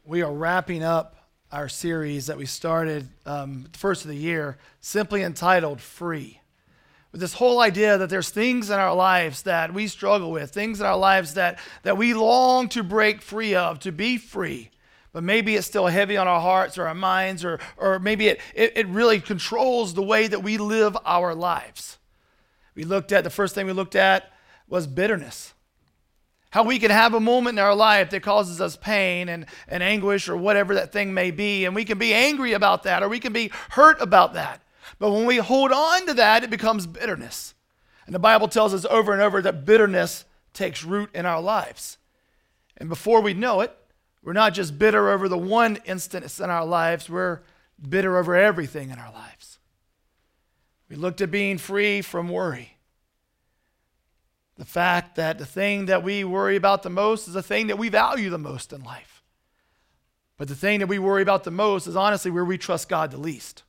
We are wrapping up our series that we started the first of the year, simply entitled Free. With this whole idea that there's things in our lives that we struggle with, things in our lives that we long to break free of, to be free. But maybe it's still heavy on our hearts or our minds, or maybe it really controls the way that we live our lives. The first thing we looked at was bitterness. How we can have a moment in our life that causes us pain and anguish or whatever that thing may be, and we can be angry about that or we can be hurt about that. But when we hold on to that, it becomes bitterness. And the Bible tells us over and over that bitterness takes root in our lives. And before we know it, we're not just bitter over the one instance in our lives, we're bitter over everything in our lives. We looked at being free from worry. The fact that the thing that we worry about the most is the thing that we value the most in life. But the thing that we worry about the most is honestly where we trust God the least.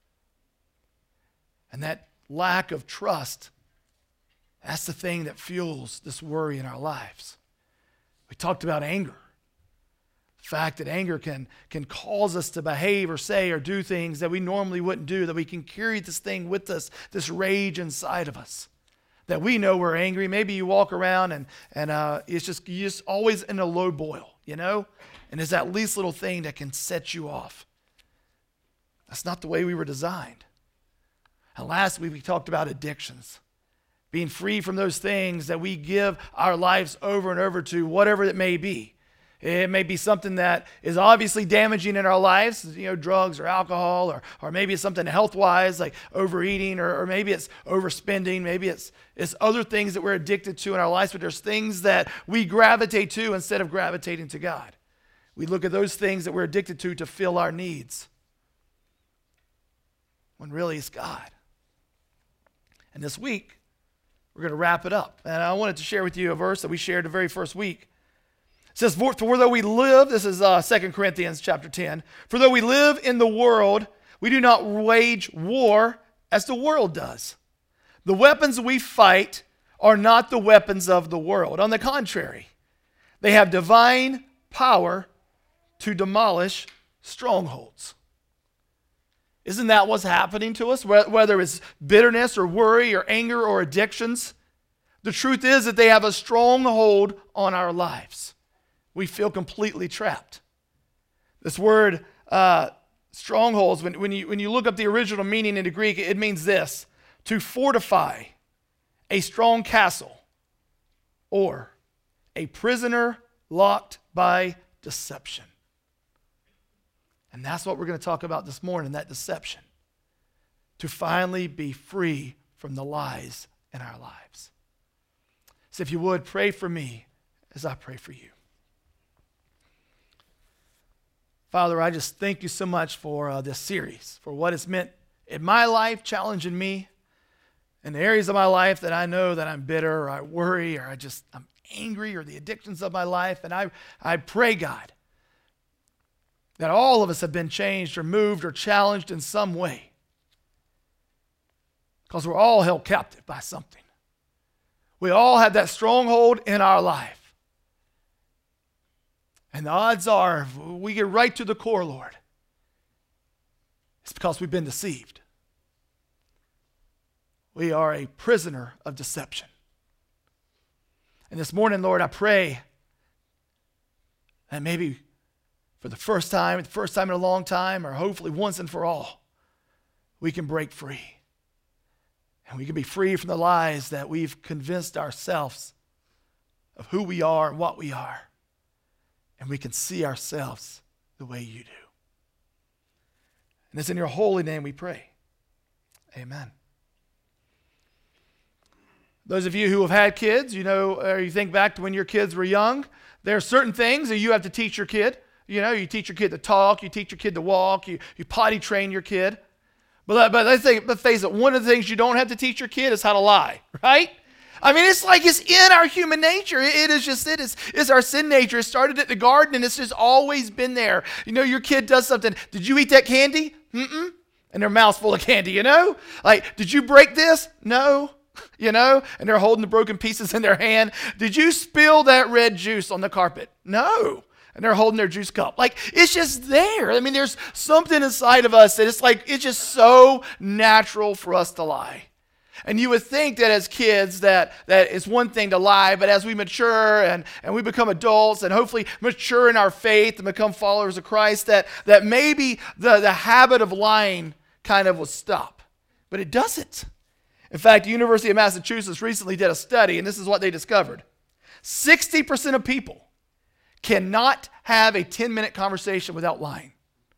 And that lack of trust, that's the thing that fuels this worry in our lives. We talked about anger. The fact that anger can cause us to behave or say or do things that we normally wouldn't do, that we can carry this thing with us, this rage inside of us. That we know we're angry. Maybe you walk around and you're just always in a low boil, And it's that least little thing that can set you off. That's not the way we were designed. And last week we talked about addictions. Being free from those things that we give our lives over and over to, whatever it may be. It may be something that is obviously damaging in our lives, drugs or alcohol, or maybe it's something health-wise like overeating, or maybe it's overspending, maybe it's other things that we're addicted to in our lives, but there's things that we gravitate to instead of gravitating to God. We look at those things that we're addicted to fill our needs, when really it's God. And this week, we're going to wrap it up. And I wanted to share with you a verse that we shared the very first week. It says, for though we live, this is 2 Corinthians chapter 10, for though we live in the world, we do not wage war as the world does. The weapons we fight are not the weapons of the world. On the contrary, they have divine power to demolish strongholds. Isn't that what's happening to us? Whether it's bitterness or worry or anger or addictions, the truth is that they have a stronghold on our lives. We feel completely trapped. This word, strongholds, when you look up the original meaning in the Greek, it means this: to fortify a strong castle or a prisoner locked by deception. And that's what we're going to talk about this morning, that deception. To finally be free from the lies in our lives. So if you would, pray for me as I pray for you. Father, I just thank you so much for this series, for what it's meant in my life, challenging me in the areas of my life that I know that I'm bitter or I worry or I'm angry, or the addictions of my life. And I pray, God, that all of us have been changed or moved or challenged in some way, because we're all held captive by something. We all have that stronghold in our life. And the odds are, if we get right to the core, Lord, it's because we've been deceived. We are a prisoner of deception. And this morning, Lord, I pray that maybe for the first time in a long time, or hopefully once and for all, we can break free. And we can be free from the lies that we've convinced ourselves of who we are and what we are. And we can see ourselves the way you do. And it's in your holy name we pray. Amen. Those of you who have had kids, or you think back to when your kids were young, there are certain things that you have to teach your kid. You teach your kid to talk, you teach your kid to walk, you potty train your kid. But let's face it, one of the things you don't have to teach your kid is how to lie, right? I mean, it's like it's in our human nature. It's our sin nature. It started at the garden, and it's just always been there. Your kid does something. Did you eat that candy? Mm-mm. And their mouth's full of candy, Like, did you break this? No. And they're holding the broken pieces in their hand. Did you spill that red juice on the carpet? No. and they're holding their juice cup. Like, it's just there. I mean, there's something inside of us that it's just so natural for us to lie. And you would think that as kids that it's one thing to lie, but as we mature and we become adults and hopefully mature in our faith and become followers of Christ, that maybe the habit of lying kind of will stop. But it doesn't. In fact, the University of Massachusetts recently did a study, and this is what they discovered. 60% of people cannot have a 10-minute conversation without lying.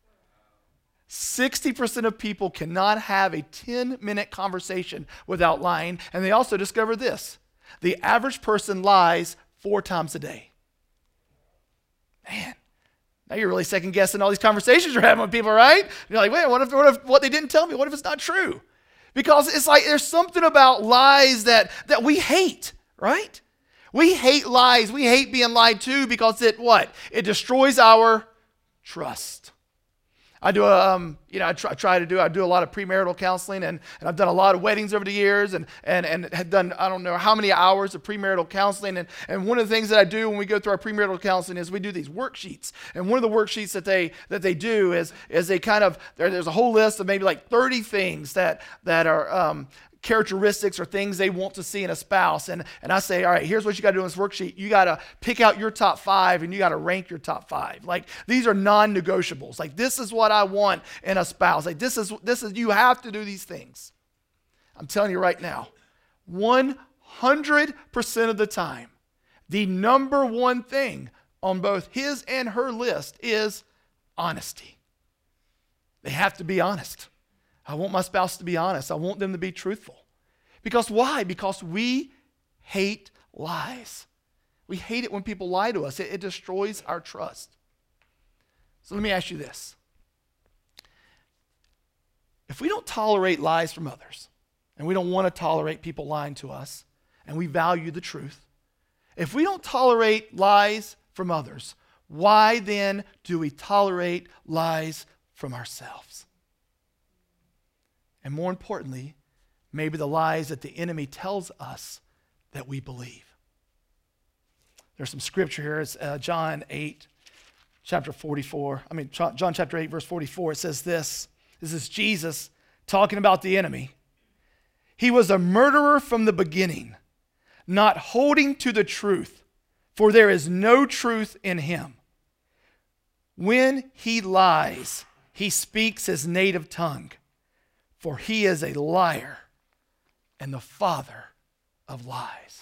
60% of people cannot have a 10-minute conversation without lying. And they also discovered this. The average person lies 4 times a day. Man, now you're really second-guessing all these conversations you're having with people, right? You're like, wait, what if what they didn't tell me? What if it's not true? Because it's like there's something about lies that we hate, right? We hate lies. We hate being lied to because it destroys our trust. I do I do a lot of premarital counseling, and I've done a lot of weddings over the years, and have done I don't know how many hours of premarital counseling, and one of the things that I do when we go through our premarital counseling is we do these worksheets, and one of the worksheets that they do is they kind of there's a whole list of maybe like 30 things that are characteristics or things they want to see in a spouse. And I say, all right, here's what you got to do in this worksheet. You got to pick out your top 5 and you got to rank your top 5. Like, these are non-negotiables. Like, this is what I want in a spouse. Like, this is you have to do these things. I'm telling you right now, 100% of the time, the number one thing on both his and her list is honesty. They have to be honest. I want my spouse to be honest. I want them to be truthful. Because why? Because we hate lies. We hate it when people lie to us. It destroys our trust. So let me ask you this. If we don't tolerate lies from others, and we don't want to tolerate people lying to us, and we value the truth, if we don't tolerate lies from others, why then do we tolerate lies from ourselves? And more importantly, maybe the lies that the enemy tells us that we believe. There's some scripture here. It's John chapter 8, verse 44. It says this. This is Jesus talking about the enemy. He was a murderer from the beginning, not holding to the truth, for there is no truth in him. When he lies, he speaks his native tongue, for he is a liar and the father of lies.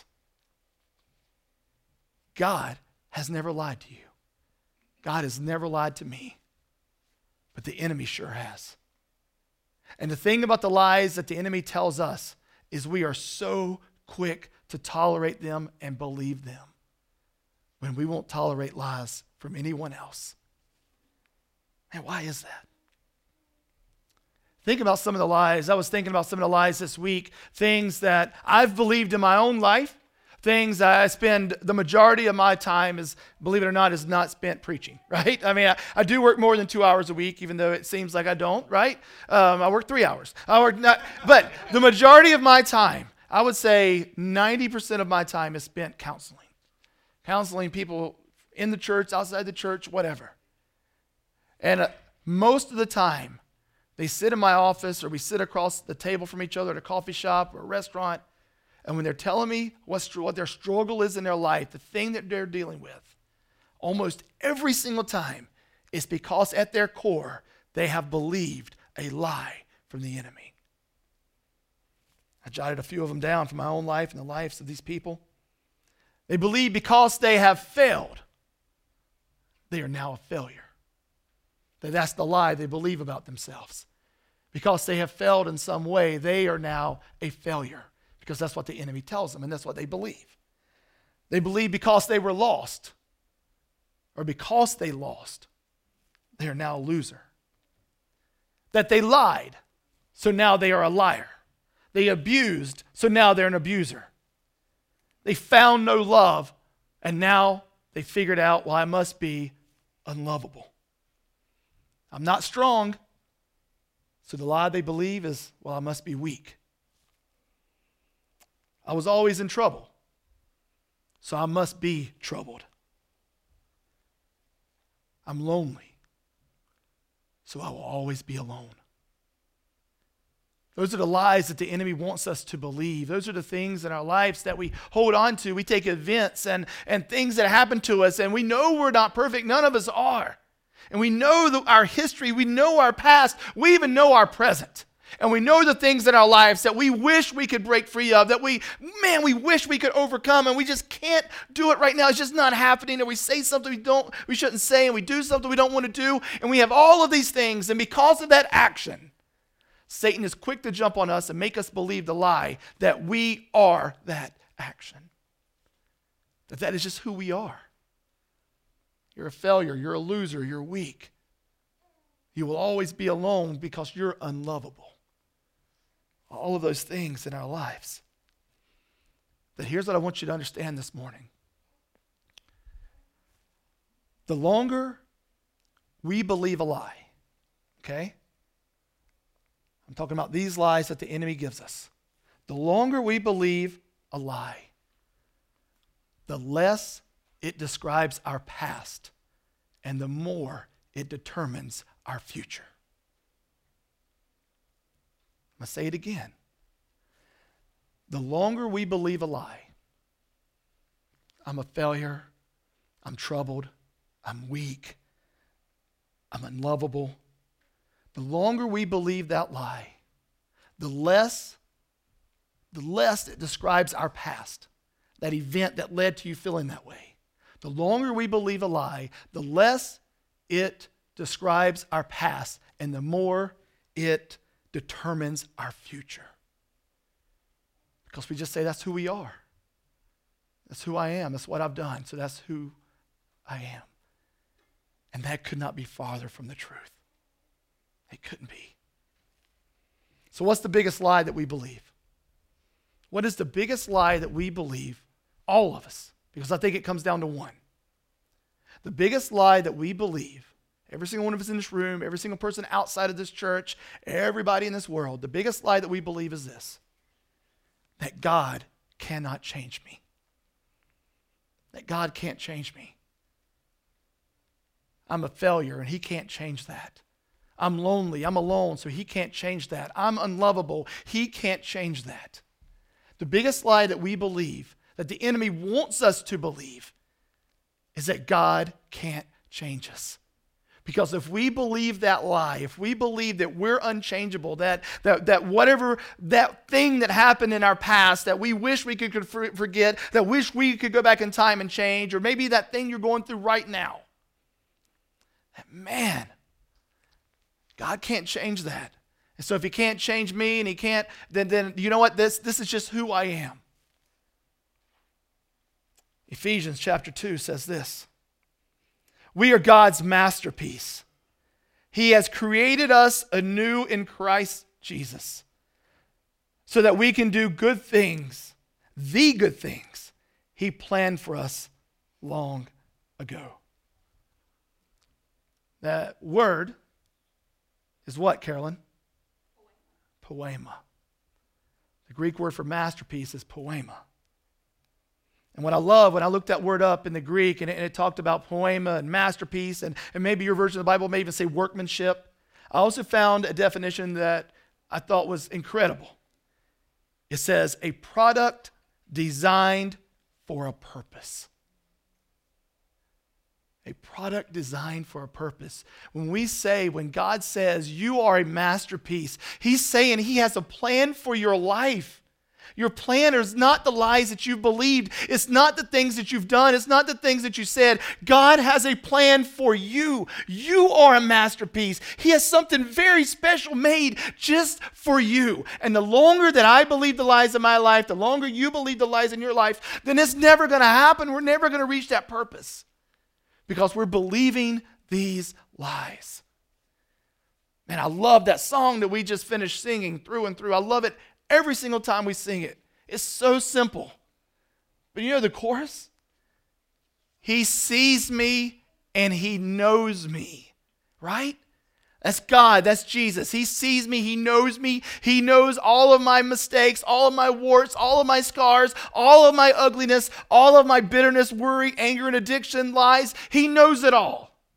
God has never lied to you. God has never lied to me. But the enemy sure has. And the thing about the lies that the enemy tells us is we are so quick to tolerate them and believe them when we won't tolerate lies from anyone else. And why is that? Think about some of the lies. I was thinking about some of the lies this week, things that I've believed in my own life, things that I spend the majority of my time, believe it or not, is not spent preaching, right? I mean, I do work more than 2 hours a week, even though it seems like I don't, right? I work 3 hours. But the majority of my time, I would say 90% of my time is spent counseling people in the church, outside the church, whatever. And most of the time, they sit in my office or we sit across the table from each other at a coffee shop or a restaurant. And when they're telling me what their struggle is in their life, the thing that they're dealing with, almost every single time, is because at their core, they have believed a lie from the enemy. I jotted a few of them down from my own life and the lives of these people. They believe because they have failed, they are now a failure. That's the lie they believe about themselves. Because they have failed in some way, they are now a failure. Because that's what the enemy tells them, and that's what they believe. They believe because they were lost, or because they lost, they are now a loser. That they lied, so now they are a liar. They abused, so now they're an abuser. They found no love, and now they figured out, well, I must be unlovable. I'm not strong, so the lie they believe is, well, I must be weak. I was always in trouble, so I must be troubled. I'm lonely, so I will always be alone. Those are the lies that the enemy wants us to believe. Those are the things in our lives that we hold on to. We take events and things that happen to us, and we know we're not perfect. None of us are. And we know our history. We know our past. We even know our present. And we know the things in our lives that we wish we could break free of, that we wish we could overcome, and we just can't do it right now. It's just not happening. Or we say something we shouldn't say, and we do something we don't want to do, and we have all of these things. And because of that action, Satan is quick to jump on us and make us believe the lie that we are that action. That is just who we are. You're a failure. You're a loser. You're weak. You will always be alone because you're unlovable. All of those things in our lives. But here's what I want you to understand this morning. The longer we believe a lie, okay? I'm talking about these lies that the enemy gives us. The longer we believe a lie, the less it describes our past and the more it determines our future. I'm going to say it again. The longer we believe a lie, I'm a failure, I'm troubled, I'm weak, I'm unlovable. The longer we believe that lie, the less it describes our past, that event that led to you feeling that way. The longer we believe a lie, the less it describes our past and the more it determines our future. Because we just say that's who we are. That's who I am. That's what I've done. So that's who I am. And that could not be farther from the truth. It couldn't be. So what's the biggest lie that we believe? What is the biggest lie that we believe, all of us? Because I think it comes down to one. The biggest lie that we believe, every single one of us in this room, every single person outside of this church, everybody in this world, the biggest lie that we believe is this: that God cannot change me. That God can't change me. I'm a failure and he can't change that. I'm lonely, I'm alone, so he can't change that. I'm unlovable, he can't change that. The biggest lie that we believe, that the enemy wants us to believe, is that God can't change us. Because if we believe that lie, if we believe that we're unchangeable, that whatever that thing that happened in our past that we wish we could forget, that wish we could go back in time and change, or maybe that thing you're going through right now, that man, God can't change that. And so if he can't change me and he can't, then you know what? This is just who I am. Ephesians chapter 2 says this: we are God's masterpiece. He has created us anew in Christ Jesus so that we can do good things, the good things he planned for us long ago. That word is what, Carolyn? Poema. The Greek word for masterpiece is poema. And what I love, when I looked that word up in the Greek, and it talked about poema and masterpiece, and maybe your version of the Bible may even say workmanship, I also found a definition that I thought was incredible. It says, a product designed for a purpose. A product designed for a purpose. When God says you are a masterpiece, he's saying he has a plan for your life. Your plan is not the lies that you've believed. It's not the things that you've done. It's not the things that you said. God has a plan for you. You are a masterpiece. He has something very special made just for you. And the longer that I believe the lies in my life, the longer you believe the lies in your life, then it's never going to happen. We're never going to reach that purpose because we're believing these lies. Man, I love that song that we just finished singing through and through. I love it every single time we sing it. It's so simple. But you know the chorus? He sees me and he knows me, right? That's God, that's Jesus. He sees me, he knows me. He knows all of my mistakes, all of my warts, all of my scars, all of my ugliness, all of my bitterness, worry, anger, and addiction, lies. He knows it all.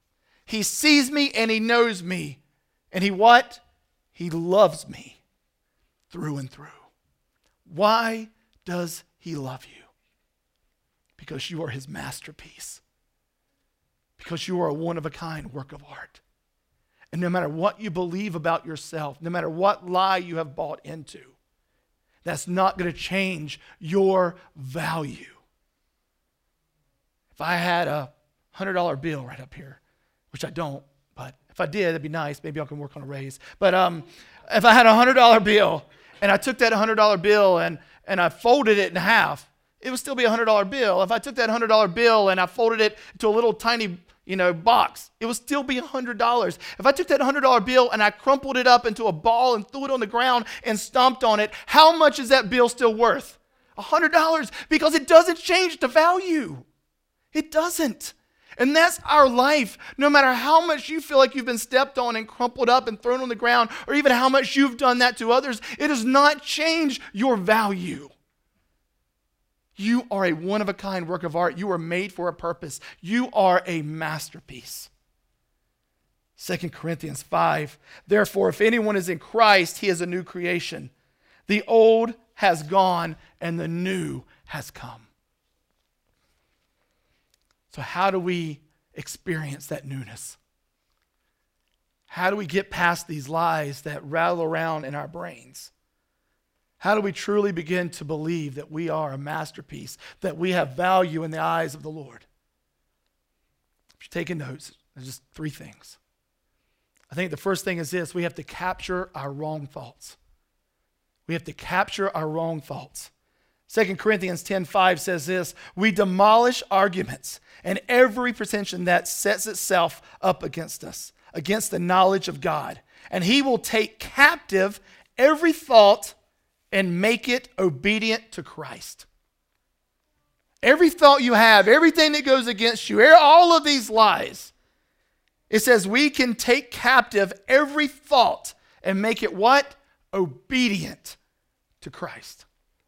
He sees me and he knows me. And he what? He loves me through and through. Why does he love you? Because you are his masterpiece. Because you are a one-of-a-kind work of art. And no matter what you believe about yourself, no matter what lie you have bought into, that's not going to change your value. If I had a $100 bill right up here, which I don't, but if I did, that'd be nice. Maybe I can work on a raise. But if I had a $100 bill and I took that $100 bill and I folded it in half, it would still be a $100 bill. If I took that $100 bill and I folded it into a little tiny, box, it would still be $100. If I took that $100 bill and I crumpled it up into a ball and threw it on the ground and stomped on it, how much is that bill still worth? $100, because it doesn't change the value. It doesn't. And that's our life. No matter how much you feel like you've been stepped on and crumpled up and thrown on the ground, or even how much you've done that to others, it does not change your value. You are a one-of-a-kind work of art. You are made for a purpose. You are a masterpiece. 2 Corinthians 5, therefore, if anyone is in Christ, he is a new creation. The old has gone and the new has come. So how do we experience that newness? How do we get past these lies that rattle around in our brains? How do we truly begin to believe that we are a masterpiece, that we have value in the eyes of the Lord? If you're taking notes, there's just 3 things. I think the first thing is this: we have to capture our wrong thoughts. We have to capture our wrong thoughts. 2 Corinthians 10:5 says this: we demolish arguments and every pretension that sets itself up against us, against the knowledge of God. And he will take captive every thought and make it obedient to Christ. Every thought you have, everything that goes against you, all of these lies, it says we can take captive every thought and make it what? Obedient to Christ.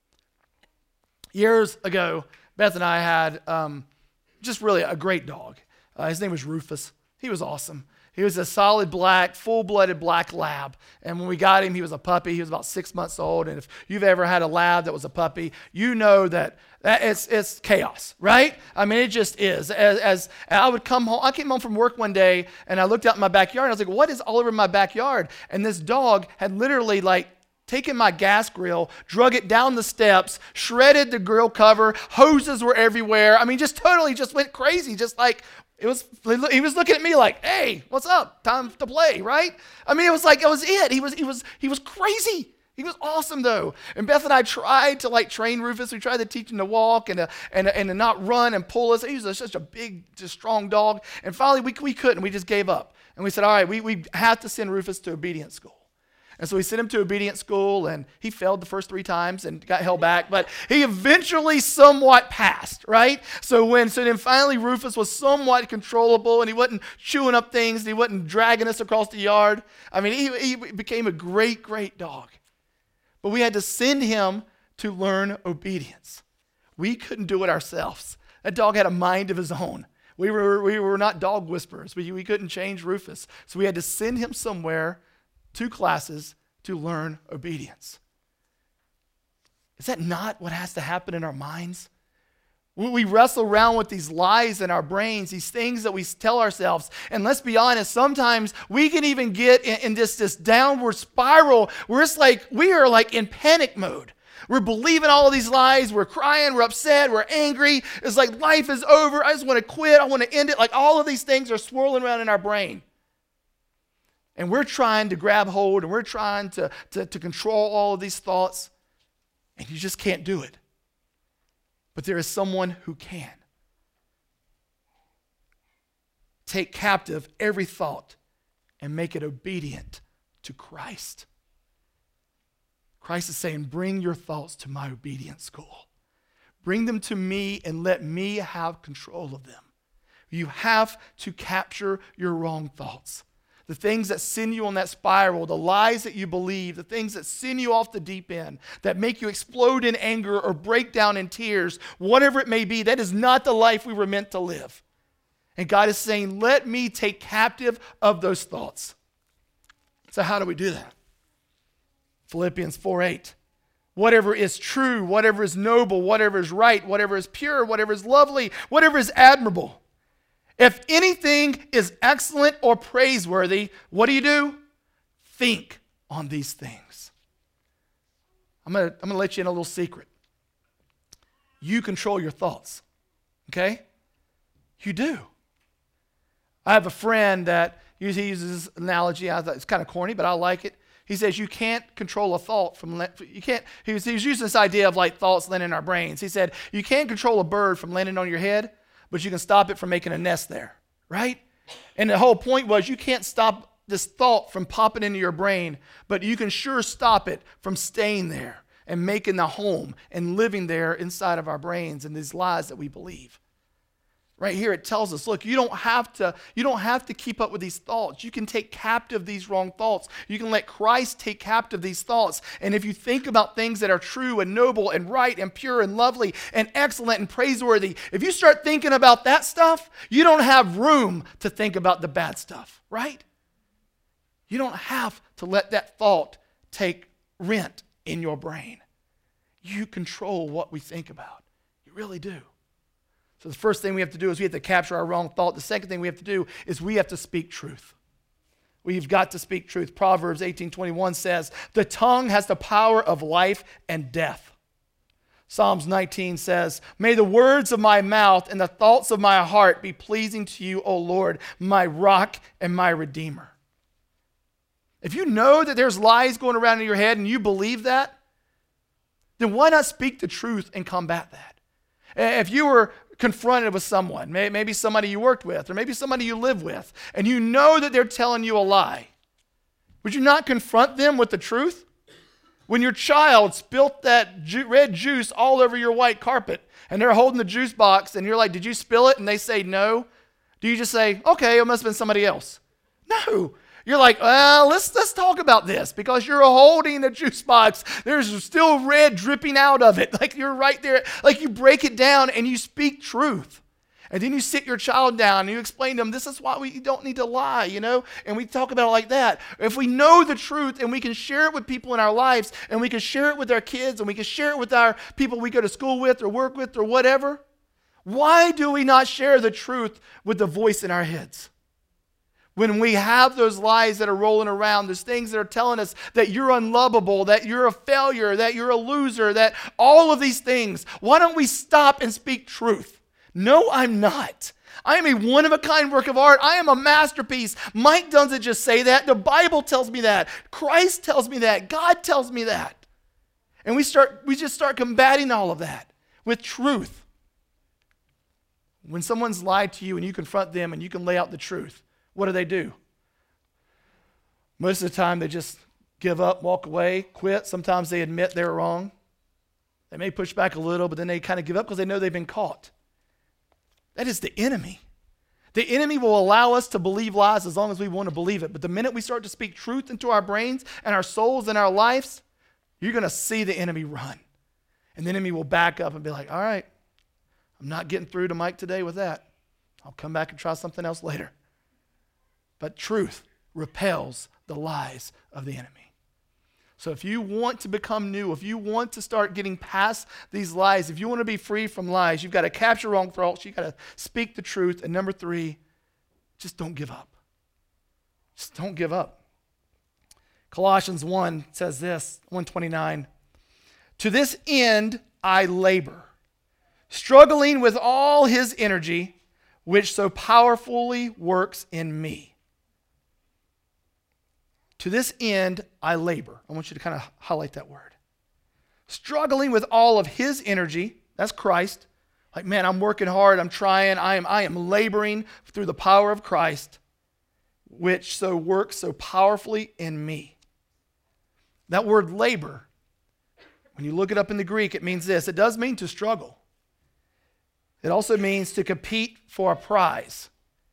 Years ago, Beth and I had just really a great dog. His name was Rufus. He was awesome. He was a solid black, full-blooded black lab. And when we got him, he was a puppy. He was about 6 months old. And if you've ever had a lab that was a puppy, you know that it's chaos, right? I mean, it just is. As I would come home, I came home from work one day, and I looked out in my backyard, and I was like, what is all over my backyard? And this dog had literally, taken my gas grill, drug it down the steps, shredded the grill cover, hoses were everywhere. I mean, just totally just went crazy, just like, he was looking at me like, hey, what's up? Time to play, right? I mean, it was it. He was crazy. He was awesome though. And Beth and I tried to train Rufus. We tried to teach him to walk and to not run and pull us. He was such a big, just strong dog. And finally we couldn't. We just gave up. And we said, all right, we have to send Rufus to obedience school. And so we sent him to obedience school, and he failed the first 3 times and got held back, but he eventually somewhat passed, right? So then finally Rufus was somewhat controllable, and he wasn't chewing up things, and he wasn't dragging us across the yard. I mean, he became a great, great dog. But we had to send him to learn obedience. We couldn't do it ourselves. That dog had a mind of his own. We were not dog whisperers. We couldn't change Rufus. So we had to send him somewhere, 2 classes, to learn obedience. Is that not what has to happen in our minds? We wrestle around with these lies in our brains, these things that we tell ourselves. And let's be honest, sometimes we can even get in this downward spiral where it's like we are in panic mode. We're believing all of these lies. We're crying. We're upset. We're angry. It's like life is over. I just want to quit. I want to end it. All of these things are swirling around in our brain. And we're trying to grab hold, and we're trying to control all of these thoughts, and you just can't do it. But there is someone who can. Take captive every thought and make it obedient to Christ. Christ is saying, bring your thoughts to my obedience school. Bring them to me and let me have control of them. You have to capture your wrong thoughts. The things that send you on that spiral, the lies that you believe, the things that send you off the deep end, that make you explode in anger or break down in tears, whatever it may be, that is not the life we were meant to live. And God is saying, let me take captive of those thoughts. So how do we do that? Philippians 4:8. Whatever is true, whatever is noble, whatever is right, whatever is pure, whatever is lovely, whatever is admirable. If anything is excellent or praiseworthy, what do? Think on these things. I'm gonna let you in a little secret. You control your thoughts, okay? You do. I have a friend that he uses this analogy. I thought it's kind of corny, but I like it. He says you can't control a thought he was using this idea of like thoughts landing in our brains. He said you can't control a bird from landing on your head, but you can stop it from making a nest there, right? And the whole point was you can't stop this thought from popping into your brain, but you can sure stop it from staying there and making the home and living there inside of our brains and these lies that we believe. Right here it tells us, look, you don't have to keep up with these thoughts. You can take captive these wrong thoughts. You can let Christ take captive these thoughts. And if you think about things that are true and noble and right and pure and lovely and excellent and praiseworthy, if you start thinking about that stuff, you don't have room to think about the bad stuff, right? You don't have to let that thought take rent in your brain. You control what we think about. You really do. So the first thing we have to do is we have to capture our wrong thought. The second thing we have to do is we have to speak truth. We've got to speak truth. Proverbs 18:21 says, the tongue has the power of life and death. Psalms 19 says, may the words of my mouth and the thoughts of my heart be pleasing to you, O Lord, my rock and my redeemer. If you know that there's lies going around in your head and you believe that, then why not speak the truth and combat that? If you were confronted with someone, maybe somebody you worked with, or maybe somebody you live with, and you know that they're telling you a lie, would you not confront them with the truth? When your child spilt that red juice all over your white carpet, and they're holding the juice box, and you're like, did you spill it? And they say no. Do you just say, okay, it must have been somebody else? No. You're like, well, let's talk about this, because you're holding the juice box. There's still red dripping out of it. Like you're right there. Like you break it down and you speak truth. And then you sit your child down and you explain to them, this is why we don't need to lie, and we talk about it like that. If we know the truth and we can share it with people in our lives, and we can share it with our kids, and we can share it with our people we go to school with or work with or whatever, why do we not share the truth with the voice in our heads? When we have those lies that are rolling around, those things that are telling us that you're unlovable, that you're a failure, that you're a loser, that all of these things, why don't we stop and speak truth? No, I'm not. I am a one-of-a-kind work of art. I am a masterpiece. Mike doesn't just say that. The Bible tells me that. Christ tells me that. God tells me that. And we just start combating all of that with truth. When someone's lied to you and you confront them and you can lay out the truth, what do? Most of the time, they just give up, walk away, quit. Sometimes they admit they're wrong. They may push back a little, but then they kind of give up because they know they've been caught. That is the enemy. The enemy will allow us to believe lies as long as we want to believe it. But the minute we start to speak truth into our brains and our souls and our lives, you're going to see the enemy run. And the enemy will back up and be like, all right, I'm not getting through to Mike today with that. I'll come back and try something else later. But truth repels the lies of the enemy. So if you want to become new, if you want to start getting past these lies, if you want to be free from lies, you've got to capture wrong thoughts, you've got to speak the truth. And number 3, just don't give up. Just don't give up. Colossians 1 says this, 1:29. To this end I labor, struggling with all his energy, which so powerfully works in me. To this end, I labor. I want you to kind of highlight that word. Struggling with all of his energy, that's Christ. Like, man, I'm working hard, I'm trying, I am laboring through the power of Christ, which so works so powerfully in me. That word labor, when you look it up in the Greek, it means this. It does mean to struggle. It also means to compete for a prize.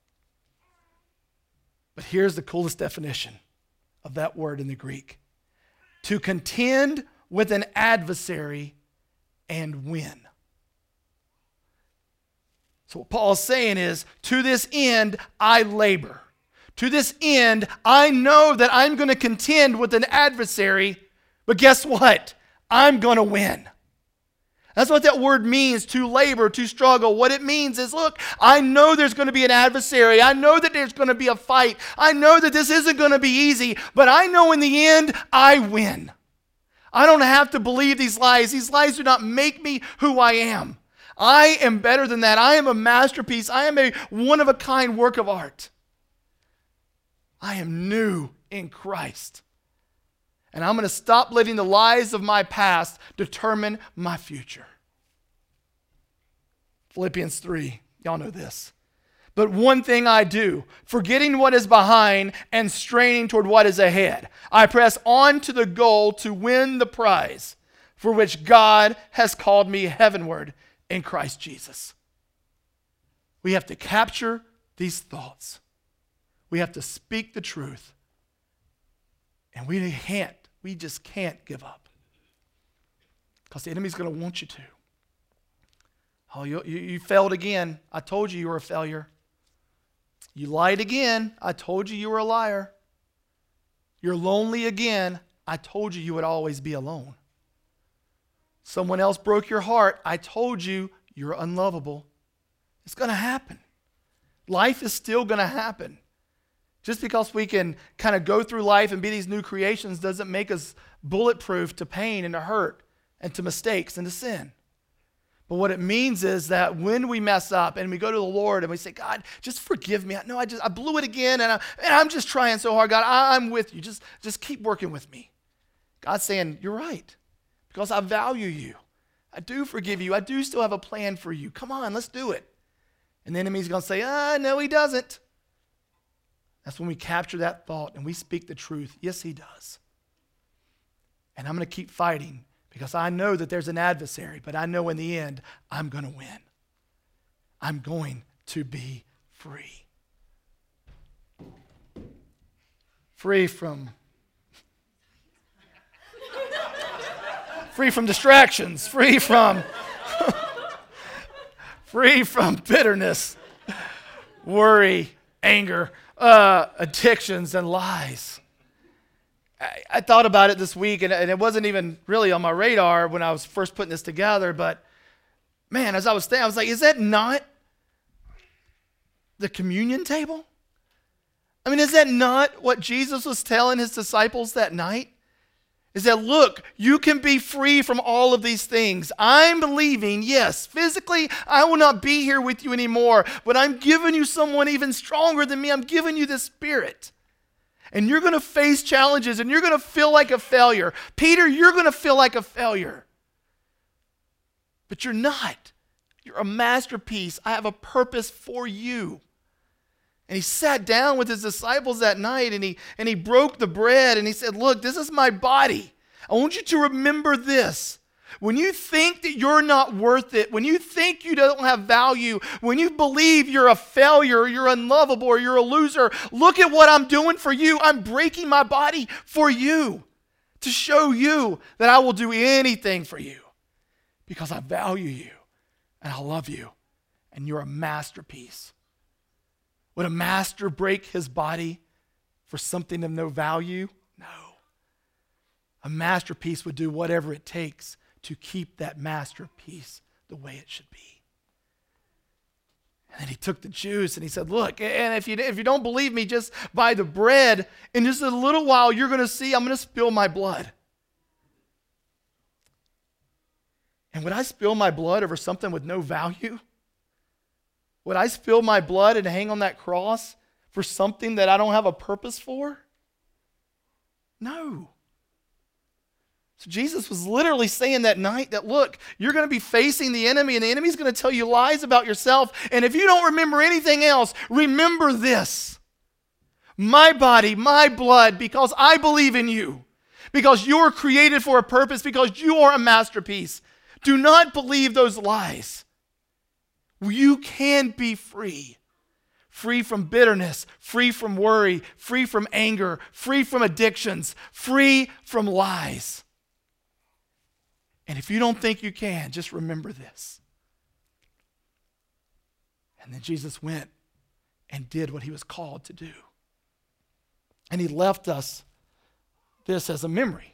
But here's the coolest definition of that word in the Greek. To contend with an adversary and win. So what Paul's saying is, to this end, I labor. To this end, I know that I'm going to contend with an adversary, but guess what? I'm going to win. That's what that word means, to labor, to struggle. What it means is, look, I know there's going to be an adversary. I know that there's going to be a fight. I know that this isn't going to be easy, but I know in the end, I win. I don't have to believe these lies. These lies do not make me who I am. I am better than that. I am a masterpiece. I am a one-of-a-kind work of art. I am new in Christ. And I'm going to stop letting the lies of my past determine my future. Philippians 3, y'all know this. But one thing I do, forgetting what is behind and straining toward what is ahead, I press on to the goal to win the prize for which God has called me heavenward in Christ Jesus. We have to capture these thoughts. We have to speak the truth. And we just can't give up. Because the enemy's going to want you to. Oh, you failed again. I told you were a failure. You lied again. I told you were a liar. You're lonely again. I told you would always be alone. Someone else broke your heart. I told you you're unlovable. It's going to happen. Life is still going to happen. Just because we can kind of go through life and be these new creations doesn't make us bulletproof to pain and to hurt and to mistakes and to sin. But what it means is that when we mess up and we go to the Lord and we say, God, just forgive me. No, I blew it again and I'm just trying so hard. God, I'm with you. Just keep working with me. God's saying, you're right, because I value you. I do forgive you. I do still have a plan for you. Come on, let's do it. And the enemy's going to say, no, he doesn't. That's when we capture that thought and we speak the truth. Yes, he does. And I'm going to keep fighting because I know that there's an adversary, but I know in the end, I'm going to win. I'm going to be free. Free from distractions, free from bitterness, worry, anger, addictions, and lies. I thought about it this week, and it wasn't even really on my radar when I was first putting this together, but man, as I was thinking, I was like, is that not the communion table? I mean, is that not what Jesus was telling his disciples that night? Is that, look, you can be free from all of these things. I'm believing, yes, physically, I will not be here with you anymore, but I'm giving you someone even stronger than me. I'm giving you the Spirit. And you're going to face challenges, and you're going to feel like a failure. Peter, you're going to feel like a failure. But you're not. You're a masterpiece. I have a purpose for you. And he sat down with his disciples that night and he broke the bread and he said, look, this is my body. I want you to remember this. When you think that you're not worth it, when you think you don't have value, when you believe you're a failure, you're unlovable, or you're a loser, look at what I'm doing for you. I'm breaking my body for you to show you that I will do anything for you because I value you and I love you and you're a masterpiece. Would a master break his body for something of no value? No. A masterpiece would do whatever it takes to keep that masterpiece the way it should be. And then he took the juice and he said, look, and if you don't believe me, just by the bread, in just a little while, you're going to see I'm going to spill my blood. And would I spill my blood over something with no value? Would I spill my blood and hang on that cross for something that I don't have a purpose for? No. So Jesus was literally saying that night that, look, you're going to be facing the enemy, and the enemy's going to tell you lies about yourself. And if you don't remember anything else, remember this. My body, my blood, because I believe in you, because you're created for a purpose, because you are a masterpiece. Do not believe those lies. You can be free. Free from bitterness, free from worry, free from anger, free from addictions, free from lies. And if you don't think you can, just remember this. And then Jesus went and did what he was called to do. And he left us this as a memory.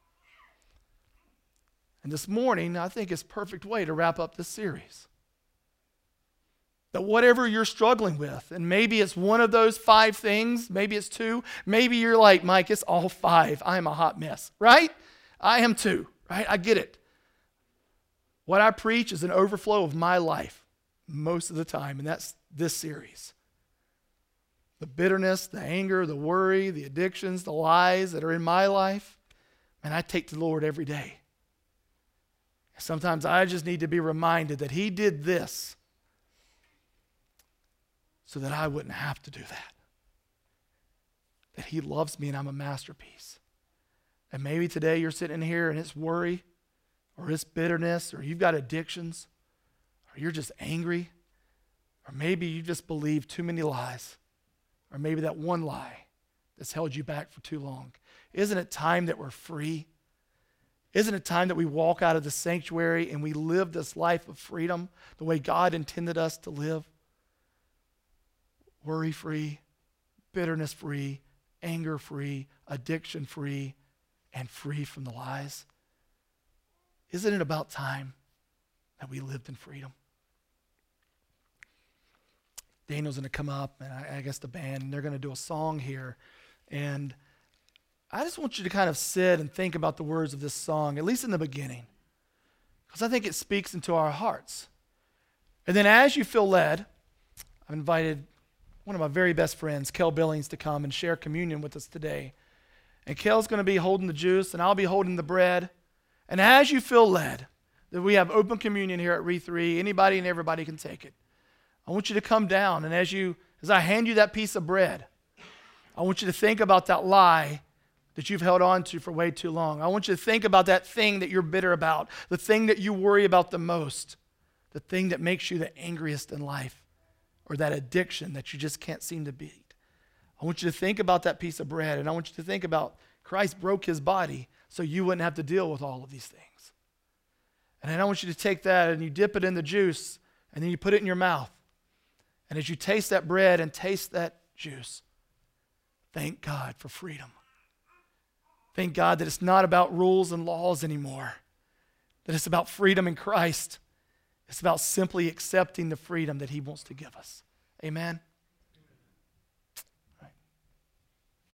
And this morning, I think is a perfect way to wrap up this series. That whatever you're struggling with, and maybe it's one of those 5 things, maybe it's 2, maybe you're like, Mike, it's all 5. I am a hot mess, right? I am too, right? I get it. What I preach is an overflow of my life most of the time, and that's this series. The bitterness, the anger, the worry, the addictions, the lies that are in my life, and I take to the Lord every day. Sometimes I just need to be reminded that he did this so that I wouldn't have to do that. That he loves me and I'm a masterpiece. And maybe today you're sitting here and it's worry or it's bitterness or you've got addictions or you're just angry or maybe you just believe too many lies or maybe that one lie that's held you back for too long. Isn't it time that we're free? Isn't it time that we walk out of the sanctuary and we live this life of freedom the way God intended us to live? Worry-free, bitterness-free, anger-free, addiction-free, and free from the lies. Isn't it about time that we lived in freedom? Daniel's going to come up, and I guess the band, and they're going to do a song here. And I just want you to kind of sit and think about the words of this song, at least in the beginning, because I think it speaks into our hearts. And then as you feel led, I've invited one of my very best friends, Kel Billings, to come and share communion with us today. And Kel's going to be holding the juice, and I'll be holding the bread. And as you feel led, that we have open communion here at Re3, anybody and everybody can take it. I want you to come down, and as I hand you that piece of bread, I want you to think about that lie that you've held on to for way too long. I want you to think about that thing that you're bitter about, the thing that you worry about the most, the thing that makes you the angriest in life, or that addiction that you just can't seem to beat. I want you to think about that piece of bread, and I want you to think about Christ broke his body so you wouldn't have to deal with all of these things. And then I want you to take that and you dip it in the juice, and then you put it in your mouth. And as you taste that bread and taste that juice, thank God for freedom. Thank God that it's not about rules and laws anymore, that it's about freedom in Christ. It's about simply accepting the freedom that he wants to give us. Amen.